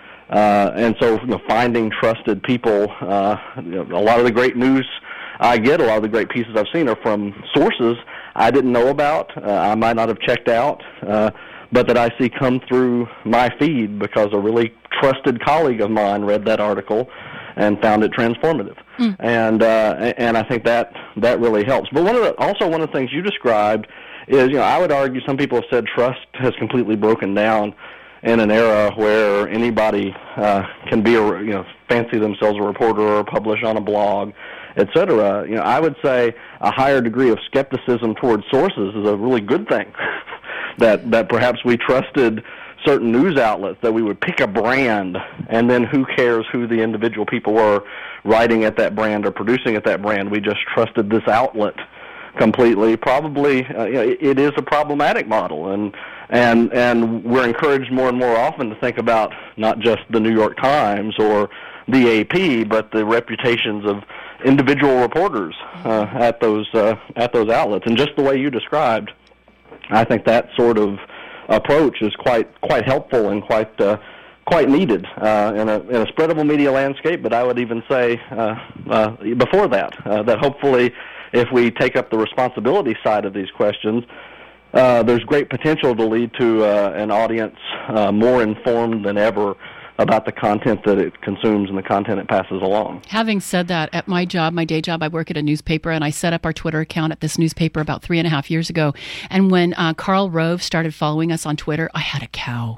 so finding trusted people, a lot of the great news I get, a lot of the great pieces I've seen are from sources I didn't know about, I might not have checked out, but that I see come through my feed because a really trusted colleague of mine read that article and found it transformative. And I think that really helps. But one of the things you described is, I would argue some people have said trust has completely broken down in an era where anybody can be fancy themselves a reporter or publish on a blog, etc. I would say a higher degree of skepticism towards sources is a really good thing. that perhaps we trusted certain news outlets, that we would pick a brand, and then who cares who the individual people were writing at that brand or producing at that brand. We just trusted this outlet completely. Probably, it is a problematic model, and we're encouraged more and more often to think about not just the New York Times or the AP, but the reputations of individual reporters at those outlets. And just the way you described, I think that sort of approach is quite helpful and quite needed in a spreadable media landscape. But I would even say before that hopefully, if we take up the responsibility side of these questions, there's great potential to lead to an audience more informed than ever about the content that it consumes and the content it passes along. Having said that, at my day job, I work at a newspaper, and I set up our Twitter account at this newspaper about 3.5 years ago. And when Karl Rove started following us on Twitter, I had a cow.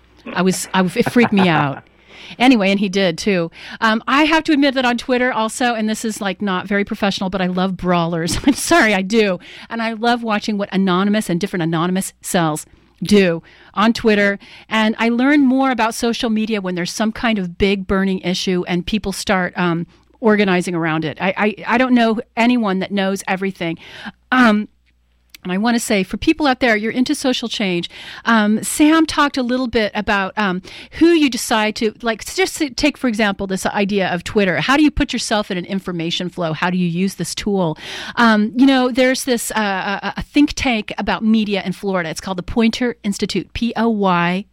It freaked me out. Anyway, and he did too. I have to admit that on Twitter also, and this is not very professional, but I love brawlers. I'm sorry, I do. And I love watching what anonymous and different anonymous cells do on Twitter. And I learn more about social media when there's some kind of big burning issue and people start organizing around it. I don't know anyone that knows everything. And I want to say, for people out there, you're into social change. Sam talked a little bit about who you decide to, just to take, for example, this idea of Twitter. How do you put yourself in an information flow? How do you use this tool? There's this a think tank about media in Florida. It's called the Poynter Institute, Poynter,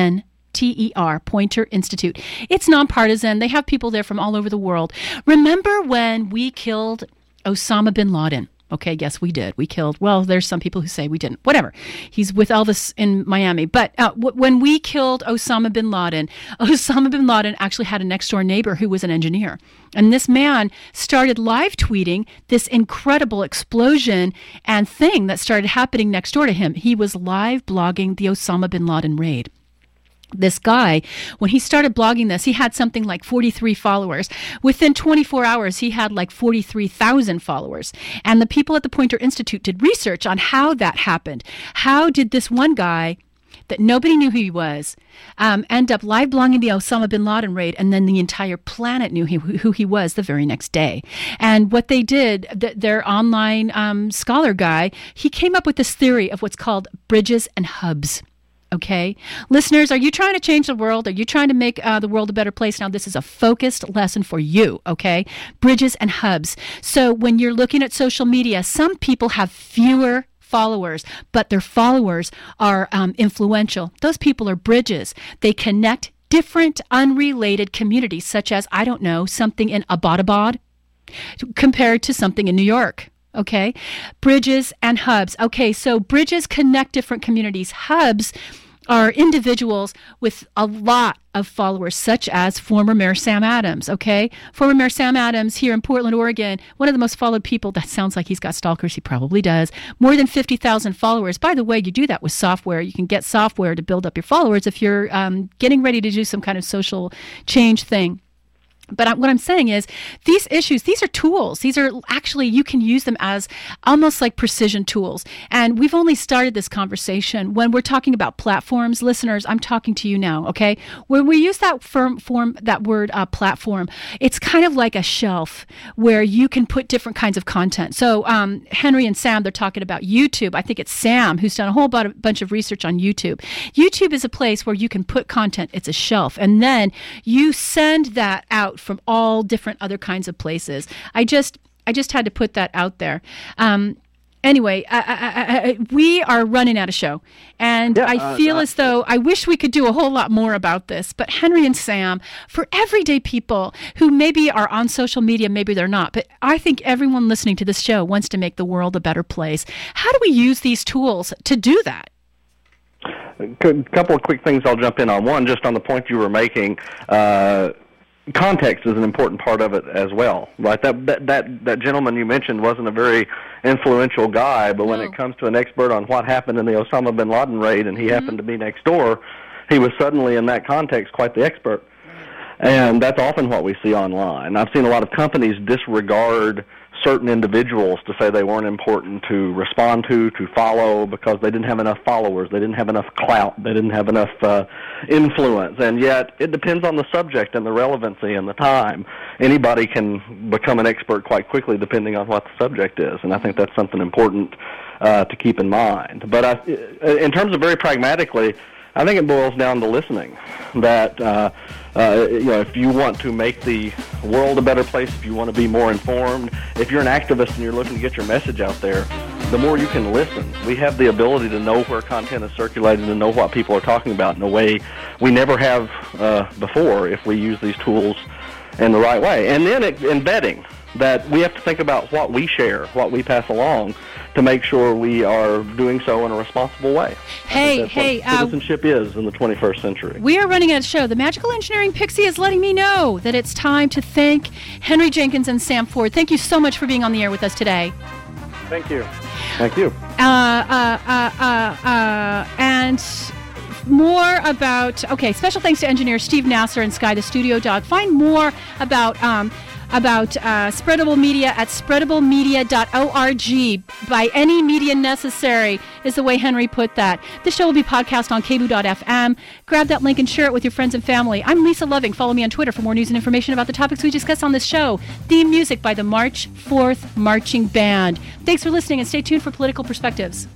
Poynter Institute. It's nonpartisan. They have people there from all over the world. Remember when we killed Osama bin Laden? Okay, yes, we did. We killed, there's some people who say we didn't. Whatever. He's with Elvis in Miami. But when we killed Osama bin Laden actually had a next-door neighbor who was an engineer. And this man started live tweeting this incredible explosion and thing that started happening next door to him. He was live blogging the Osama bin Laden raid. This guy, when he started blogging this, he had something like 43 followers. Within 24 hours, he had 43,000 followers. And the people at the Poynter Institute did research on how that happened. How did this one guy that nobody knew who he was end up live blogging the Osama bin Laden raid, and then the entire planet knew who he was the very next day? And what they did, their online scholar guy, he came up with this theory of what's called bridges and hubs. Okay, listeners, are you trying to change the world? Are you trying to make the world a better place? Now, this is a focused lesson for you, okay? Bridges and hubs. So when you're looking at social media, some people have fewer followers, but their followers are influential. Those people are bridges. They connect different unrelated communities, such as, something in Abbottabad compared to something in New York. Okay, bridges and hubs. Okay, so bridges connect different communities. Hubs are individuals with a lot of followers, such as former Mayor Sam Adams. Okay, former Mayor Sam Adams here in Portland, Oregon, one of the most followed people. That sounds like he's got stalkers. He probably does. More than 50,000 followers. By the way, you do that with software. You can get software to build up your followers if you're getting ready to do some kind of social change thing. But what I'm saying is these issues, these are tools. These are actually, you can use them as almost like precision tools. And we've only started this conversation when we're talking about platforms. Listeners, I'm talking to you now, okay? When we use that that word platform, it's kind of like a shelf where you can put different kinds of content. So Henry and Sam, they're talking about YouTube. I think it's Sam who's done a whole bunch of research on YouTube. YouTube is a place where you can put content. It's a shelf. And then you send that out from all different other kinds of places. I just had to put that out there. Anyway, we are running out of show, and I feel as though I wish we could do a whole lot more about this. But Henry and Sam, for everyday people who maybe are on social media, maybe they're not, but I think everyone listening to this show wants to make the world a better place. How do we use these tools to do that? A couple of quick things I'll jump in on. One, just on the point you were making, context is an important part of it as well, right? That gentleman you mentioned wasn't a very influential guy, but when it comes to an expert on what happened in the Osama bin Laden raid and he happened to be next door, he was suddenly in that context quite the expert. And that's often what we see online. I've seen a lot of companies disregard certain individuals to say they weren't important to respond to follow, because they didn't have enough followers, they didn't have enough clout, they didn't have enough influence. And yet it depends on the subject and the relevancy and the time. Anybody can become an expert quite quickly depending on what the subject is, and I think that's something important to keep in mind. But in terms of very pragmatically, I think it boils down to listening. That if you want to make the world a better place, if you want to be more informed, if you're an activist and you're looking to get your message out there, the more you can listen. We have the ability to know where content is circulating and know what people are talking about in a way we never have before if we use these tools in the right way. And then embedding that we have to think about what we share, what we pass along, to make sure we are doing so in a responsible way. Hey, citizenship is in the 21st century. We are running out of show. The Magical Engineering Pixie is letting me know that it's time to thank Henry Jenkins and Sam Ford. Thank you so much for being on the air with us today. Thank you. Thank you. And more about, special thanks to engineer Steve Nasser and Sky the Studio Dog. Find more about Spreadable Media at spreadablemedia.org. By any media necessary is the way Henry put that. This show will be podcast on kboo.fm. Grab that link and share it with your friends and family. I'm Lisa Loving. Follow me on Twitter for more news and information about the topics we discuss on this show. Theme music by the March 4th Marching Band. Thanks for listening, and stay tuned for Political Perspectives.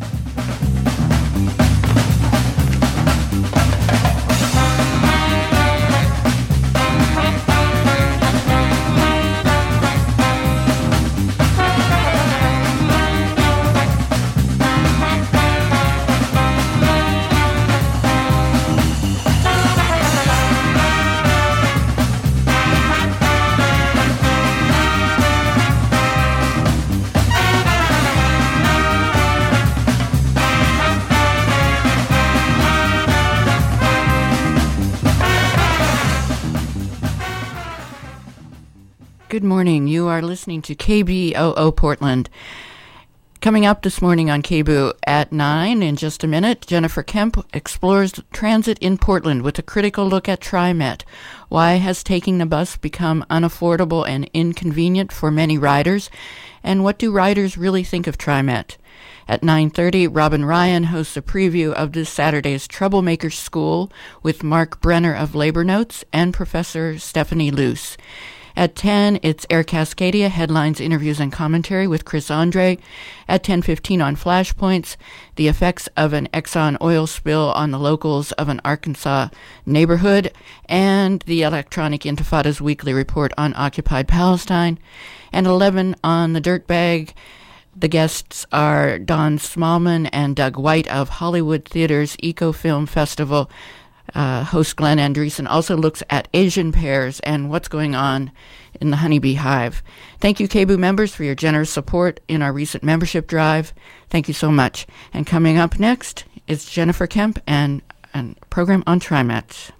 Good morning. You are listening to KBOO Portland. Coming up this morning on KBOO at 9 in just a minute, Jennifer Kemp explores transit in Portland with a critical look at TriMet. Why has taking the bus become unaffordable and inconvenient for many riders? And what do riders really think of TriMet? At 9:30, Robin Ryan hosts a preview of this Saturday's Troublemakers School with Mark Brenner of Labor Notes and Professor Stephanie Luce. At 10, it's Air Cascadia, headlines, interviews, and commentary with Chris Andre. At 10:15 on Flashpoints, the effects of an Exxon oil spill on the locals of an Arkansas neighborhood, and the Electronic Intifada's weekly report on occupied Palestine. And 11 on The Dirtbag. The guests are Don Smallman and Doug White of Hollywood Theater's Eco Film Festival. Host Glenn Andreessen also looks at Asian pears and what's going on in the honeybee hive. Thank you, KBOO members, for your generous support in our recent membership drive. Thank you so much. And coming up next is Jennifer Kemp and a program on TriMet.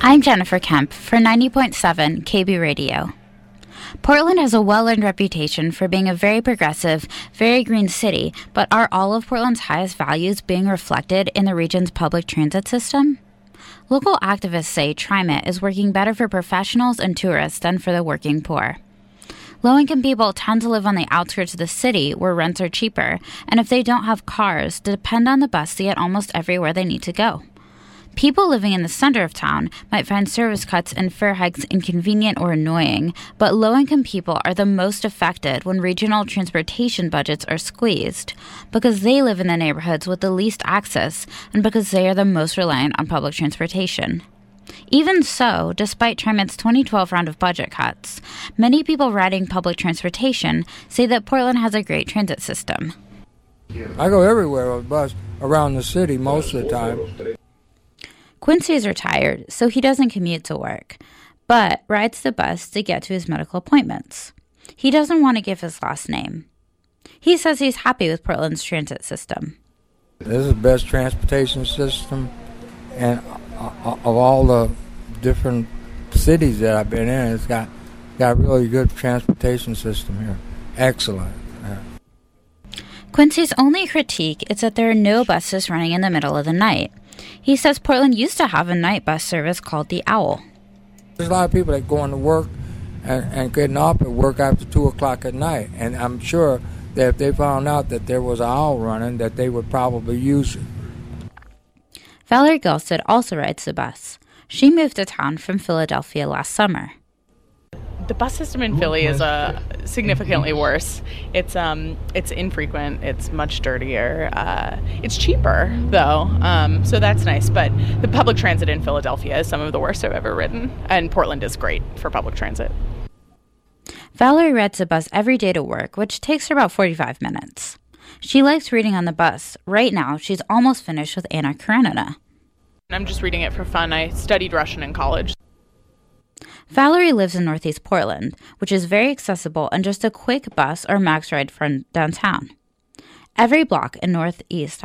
I'm Jennifer Kemp for 90.7 KB Radio. Portland has a well-earned reputation for being a very progressive, very green city, but are all of Portland's highest values being reflected in the region's public transit system? Local activists say TriMet is working better for professionals and tourists than for the working poor. Low-income people tend to live on the outskirts of the city where rents are cheaper, and if they don't have cars, depend on the bus to get almost everywhere they need to go. People living in the center of town might find service cuts and fare hikes inconvenient or annoying, but low-income people are the most affected when regional transportation budgets are squeezed, because they live in the neighborhoods with the least access and because they are the most reliant on public transportation. Even so, despite TriMet's 2012 round of budget cuts, many people riding public transportation say that Portland has a great transit system. I go everywhere on the bus around the city most of the time. Quincy is retired, so he doesn't commute to work, but rides the bus to get to his medical appointments. He doesn't want to give his last name. He says he's happy with Portland's transit system. This is the best transportation system and of all the different cities that I've been in. It's got really good transportation system here. Excellent. Quincy's only critique is that there are no buses running in the middle of the night. He says Portland used to have a night bus service called the Owl. There's a lot of people that go into work and getting off at work after 2 o'clock at night, and I'm sure that if they found out that there was an Owl running, that they would probably use it. Valerie Gulstead also rides the bus. She moved to town from Philadelphia last summer. The bus system in Philly is significantly worse. It's infrequent. It's much dirtier. It's cheaper though, so that's nice. But the public transit in Philadelphia is some of the worst I've ever ridden, and Portland is great for public transit. Valerie rides the bus every day to work, which takes her about 45 minutes. She likes reading on the bus. Right now, she's almost finished with Anna Karenina. I'm just reading it for fun. I studied Russian in college. Valerie lives in Northeast Portland, which is very accessible and just a quick bus or max ride from downtown. Every block in Northeast